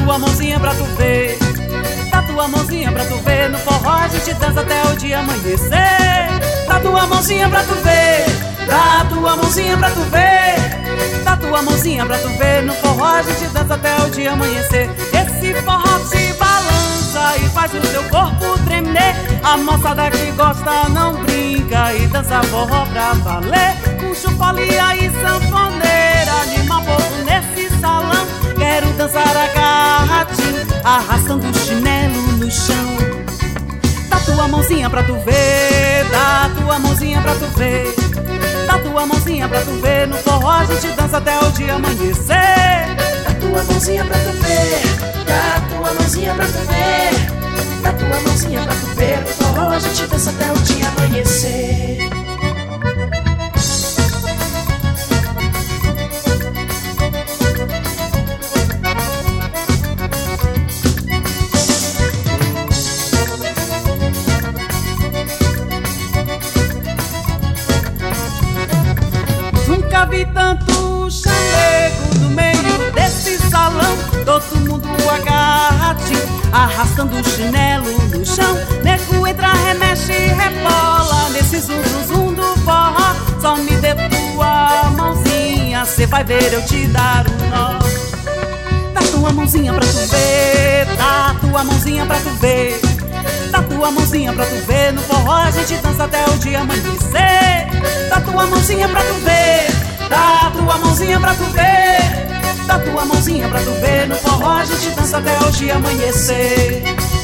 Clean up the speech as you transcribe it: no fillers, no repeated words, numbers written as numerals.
tua mãozinha pra tu ver. Dá tua mãozinha pra tu ver. No forró a gente dança até o dia amanhecer. Dá tua mãozinha pra tu ver. Dá tua mãozinha pra tu ver. Dá tua mãozinha pra tu ver. No forró a gente dança até o dia amanhecer. Esse forró te balança e faz o teu corpo tremer. A moçada que gosta não brinca e dança forró pra valer. Com chupalia e sanfoneira, anima o povo nesse salão. Quero dançar agarradinho, arrastando o chinelo no chão. Dá tua mãozinha pra tu ver. Dá tua mãozinha pra tu ver. Dá tua mãozinha pra tu ver. No forró a gente dança até o dia amanhecer. Dá tua mãozinha pra tu ver. Dá tua mãozinha pra tu ver. Dá tua mãozinha pra tu ver. No forró a gente dança até o dia amanhecer. Nunca vi tanto chamego no meio desse salão. Todo mundo agarradinho, arrastando o chinelo no chão. Nego entra, remexe e rebola nesse zum zum zum do forró. Só me dê tua mãozinha, cê vai ver eu te dar um nó. Dá tua mãozinha pra tu ver. Dá tua mãozinha pra tu ver. Dá tua mãozinha pra tu ver. No forró a gente dança até o dia amanhecer. Dá tua mãozinha pra tu ver. Dá tua mãozinha pra tu ver. Dá tua mãozinha pra tu ver. No forró a gente dança até o dia amanhecer.